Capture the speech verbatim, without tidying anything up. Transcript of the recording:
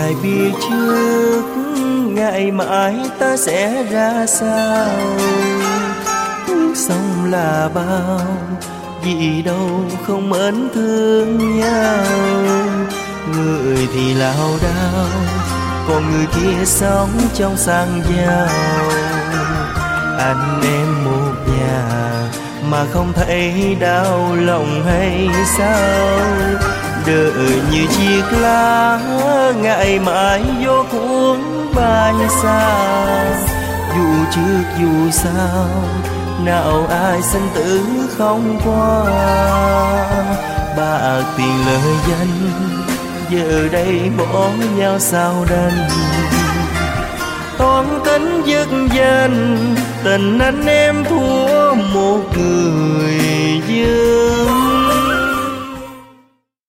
ai biết trước ngày mai ta sẽ ra sao. Cuộc sống là bao, vì đâu không mến thương nhau. Người thì lao đao, còn người kia sống trong sang giàu. Anh em một nhà mà không thấy đau lòng hay sao. Đời như chiếc lá ngày mãi gió cuốn bay xa. Dù trước dù sau nào ai sinh tử không qua. Bạc tiền lời danh giờ đây bỏ nhau sao đành. Toan tính dứt danh tình anh em thua một người dưng.